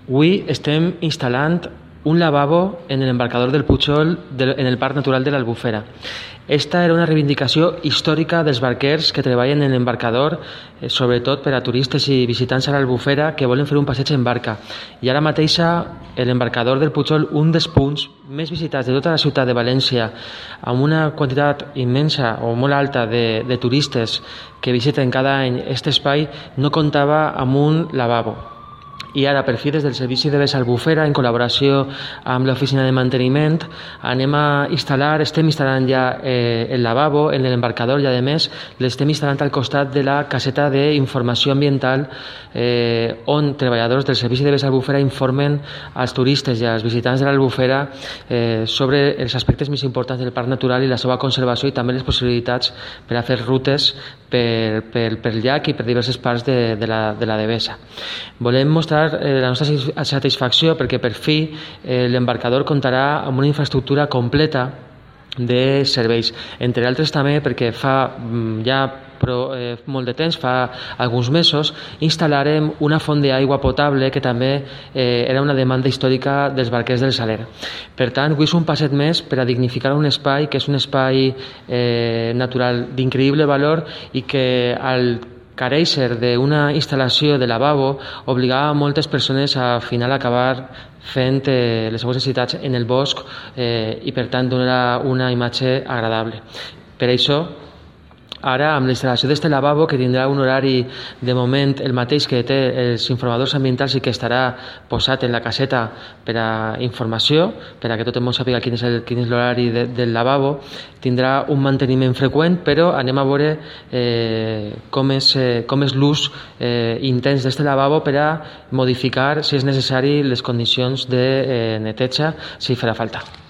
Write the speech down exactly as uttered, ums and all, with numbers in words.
Avui estem instal·lant un lavabo en l'embarcador del Pujol en el Parc Natural de l'Albufera. Esta era una reivindicació històrica dels barquers que treballen en l'embarcador, sobretot per a turistes i visitants a l'Albufera que volen fer un passeig en barca. I ara mateixa l'embarcador del Pujol, un dels punts més visitats de tota la ciutat de València, amb una quantitat immensa o molt alta de, de turistes que visiten cada any aquest espai, no comptava amb un lavabo. I ara, per fi, des del Servici de Vés Albufera, en col·laboració amb l'Oficina de Manteniment, anem a instal·lar, estem instal·lant ja eh, el lavabo en l'embarcador i, a més, l'estem instal·lant al costat de la caseta d'informació ambiental eh, on treballadors del Servici de Vés Albufera informen als turistes i als visitants de l'Albufera eh, sobre els aspectes més importants del parc natural i la seva conservació, i també les possibilitats per a fer rutes per, per, per llac i per diverses parts de, de, la, de la Devesa. Volem mostrar la nostra satisfacció perquè per fi eh, l'embarcador comptarà amb una infraestructura completa de serveis, entre altres també perquè fa ja però, eh, molt de temps, fa alguns mesos, instal·larem una font d'aigua potable que també eh, era una demanda històrica dels barquers del Saler. Per tant, avui és un passet més per a dignificar un espai que és un espai eh, natural d'increïble valor i que al carèixer d'una instal·lació de lavabo obligava a moltes persones a al final acabar fent eh, les seves necessitats en el bosc eh, i per tant donar una imatge agradable. Per això, ara, amb la instal·lació d'este lavabo, que tindrà un horari de moment el mateix que té els informadors ambientals i que estarà posat en la caseta per a informació, per a que tot el món sàpiga quin és el, quin és l'horari de, del lavabo, tindrà un manteniment freqüent, però anem a veure eh, com és, eh, com és l'ús eh, intens d'este lavabo per a modificar, si és necessari, les condicions de eh, neteja, si farà falta.